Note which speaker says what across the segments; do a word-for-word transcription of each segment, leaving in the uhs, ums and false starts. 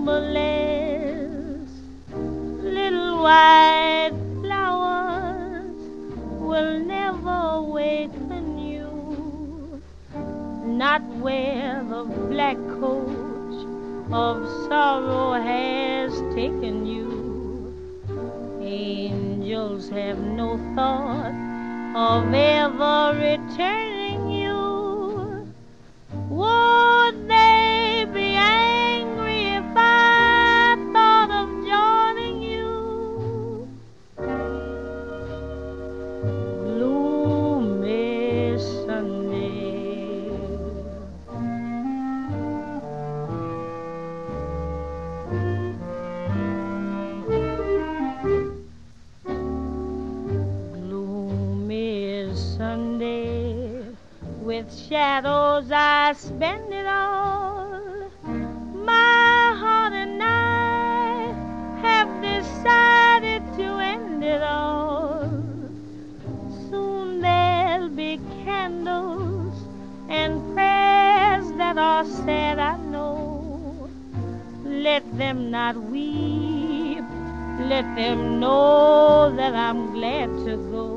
Speaker 1: numberless. Little white flowers will never awaken you, not where the black coach of sorrow has taken you. Angels have no thought of ever returning you. Would they be angry if I thought of joining you? Gloomy Sunday, gloomy Sunday, with shadows I spend it all. My heart and I have decided to end it all. Soon there'll be candles and prayers that are said, I know. Let them not weep, let them know that I'm glad to go.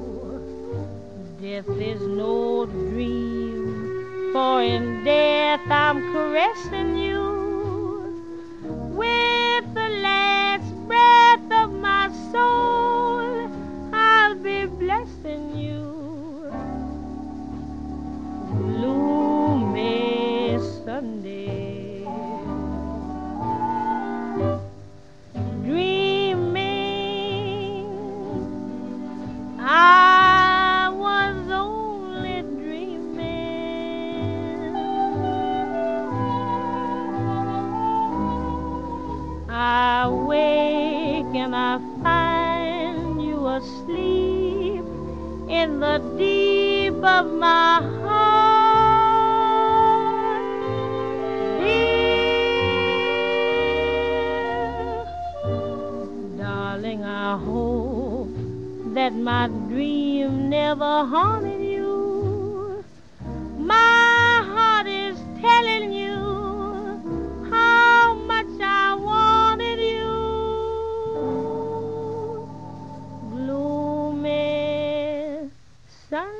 Speaker 1: Death is no dream, for in death I'm caressing you. With the last breath of my soul, I'll be blessing you. Gloomy Sunday, dreaming I was only dreaming. I wake and I find you asleep in the deep of my heart. Dear darling, I hope that my dream never haunted you. My heart is telling you how much I wanted you. Gloomy Sunday.